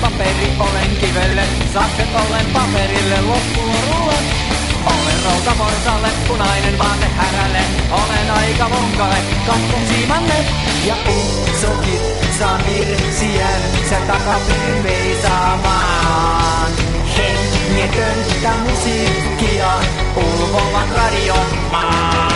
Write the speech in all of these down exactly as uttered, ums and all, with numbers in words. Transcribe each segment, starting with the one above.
paperi, olen kivelle, sakset olen paperille, loppuorulle. Olen routaporsalle, punainen vaate härälle, olen aika vonkalle, katkon siimanne. Ja uusokit saa virsiänsä takaperin veisaamaan. Hengetöntä musiikkia ulvovat radiomaan.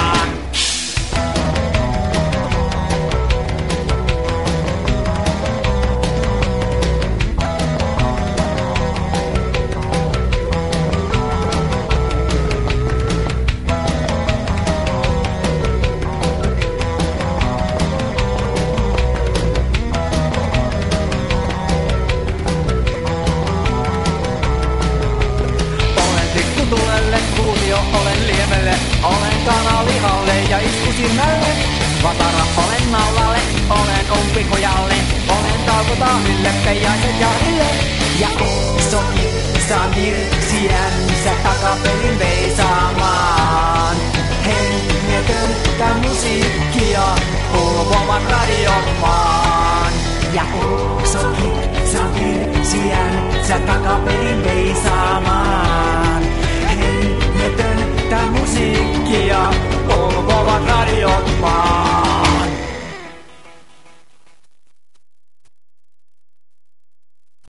Olen liemelle, olen kanalihalle ja iskusimmälle. Vatara olen naulalle, olen umpikojalle, olen taukotahille, peijaiset jahille. Ja sokit saa virsiänsä takaperin veisaamaan. Hengetöntä musiikkia ulvovat radiomaan. Ja sokit saa virsiänsä takaperin veisaamaan.